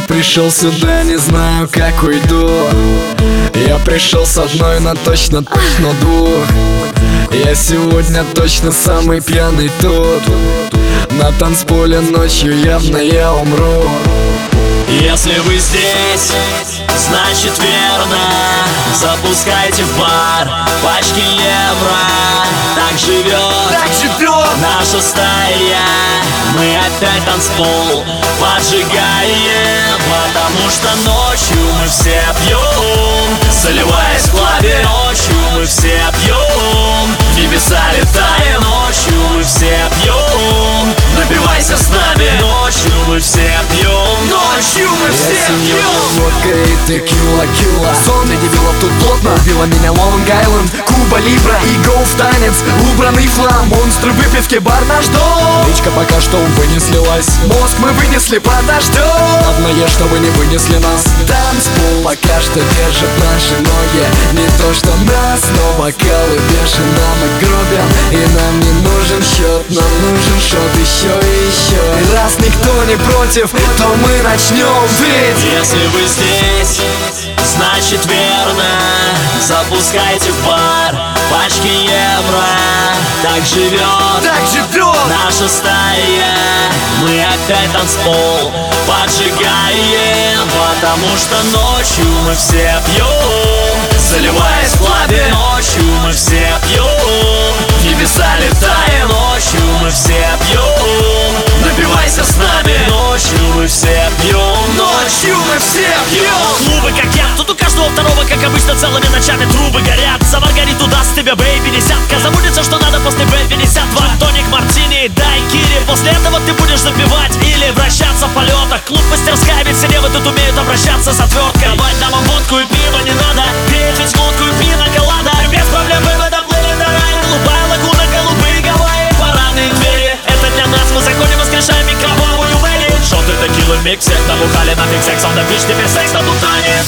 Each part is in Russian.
пришел сюда, не знаю, как уйду. Я пришел с одной, но точно двух. Я сегодня точно самый пьяный тут. На танцполе ночью явно я умру. Если вы здесь, значит верно. Запускайте в бар пачки евро. Так живет наша стая. Мы опять танцпол поджигаем, потому что ночью мы все пьем. Заливаясь в клабе, ночью мы все пьем. Небеса летаем, ночью мы все пьем. Напивайся с нами, ночью мы все пьем. Ночью мы все пьем. Водка и текила, килла. Сон для дебилов тут плотно. Убила меня Лонг-Айленд, Куба Либра и голф танец. Убранный хлам, монстры выпивки, бар наш дом. Речка пока что увы не слилась. Мозг мы вынесли подождем. Одно, чтобы не вынесли нас. Танцпол пока что держит наши ноги. Не то что нас, но бокалы бешено мы гробим. И нам не нужен счет, нам нужен шот еще и еще. И раз никто не против, то мы начнем. Ведь если вы здесь, значит верно. Запускайте в бар пачки евро. Так живет наша стая. Мы опять танцпол поджигаем, потому что ночью мы все пьем. Заливаясь в клабе, ночью мы все пьем. Небеса летаем, ночью мы все пьем. Напивайся с нами, ночью мы все пьем. Ночью мы все пьем. Клубы как я, тут у каждого второго, как обычно, целыми ночами трубы горят. За Маргариту даст тебе бэйби десятка. Забудется, что надо после Б-52. Тоник, мартини, дай кири. После этого ты будешь запивать или вращаться в полетах. Клуб мастерская, ведь все девы тут умеют обращаться с отверткой. Давать нам водку и пиво не надо. Петь ведь водку и пина колада. Без проблем мы в этом плыли до рая. Голубая лагуна, голубые Гавайи. Парадные двери, это для нас. Мы заходим, воскрешаем микроволновую вэли. Шоты текилы в миксе, набухали нафиг секс. On the beach, теперь секс на бутане.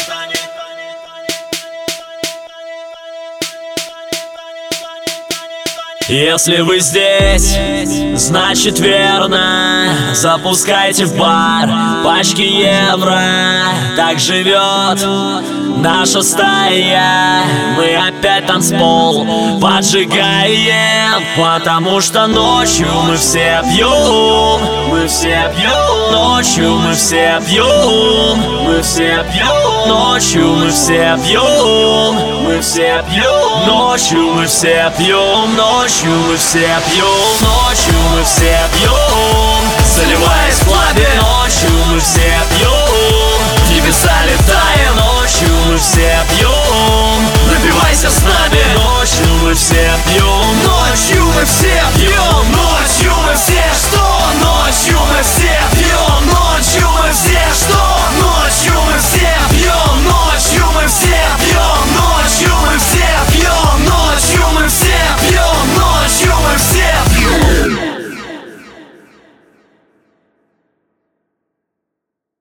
Если вы здесь, значит верно. Запускайте в бар пачки евро. Так живет наша стая. Мы опять танцпол поджигаем, потому что ночью мы все пьем. Мы все пьем. Ночью мы все пьем. Мы все пьем. Ночью мы все пьем. Мы все пьем. Ночью мы все пьем. Ночью мы все пьем. Ночью мы все пьем. Заливаясь в клабе, ночью мы все пьем. Небеса летаем, ночью мы все пьем. Напивайся с нами, ночью мы все пьем. Ночью мы все пьем.